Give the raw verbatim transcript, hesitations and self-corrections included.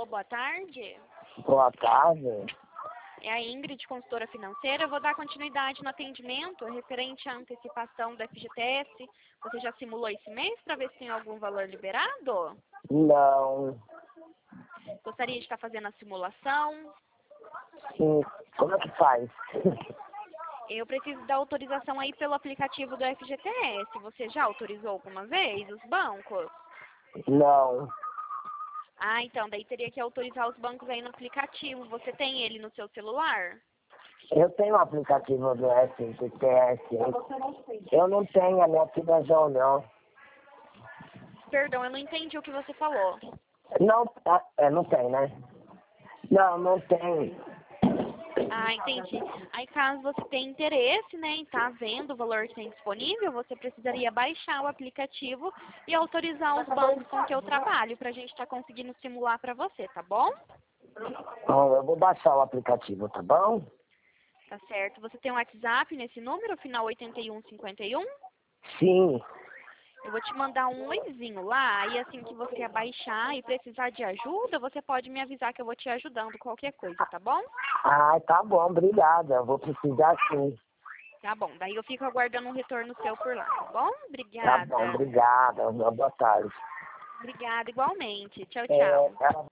boa tarde. Boa tarde. É a Ingrid, consultora financeira. Eu vou dar continuidade no atendimento referente à antecipação do F G T S. Você já simulou esse mês para ver se tem algum valor liberado? Não. Gostaria de estar fazendo a simulação? Sim. Como é que faz? Eu preciso da autorização aí pelo aplicativo do F G T S. Você já autorizou alguma vez os bancos? Não. Ah, então, daí teria que autorizar os bancos aí no aplicativo. Você tem ele no seu celular? Eu tenho um aplicativo do F G T S. Eu não tenho, a minha filha já olhou. Perdão, eu não entendi o que você falou. Não, tá, é, não tem, né? Não, não tem. Ah, entendi. Aí caso você tenha interesse, né, em estar vendo o valor que tem disponível, você precisaria baixar o aplicativo e autorizar os bancos com que eu trabalho para a gente estar conseguindo simular para você, tá bom? Bom, eu vou baixar o aplicativo, tá bom? Tá certo. Você tem um WhatsApp nesse número, final oitenta e um cinquenta e um? Sim. Eu vou te mandar um oizinho lá, e assim que você abaixar e precisar de ajuda, você pode me avisar que eu vou te ajudando qualquer coisa, tá bom? Ah, tá bom, obrigada. Eu vou precisar sim. Tá bom, daí eu fico aguardando um retorno seu por lá, tá bom? Tá Obrigada. bom, obrigada. Boa tarde. Obrigada igualmente. Tchau, É, tchau. ela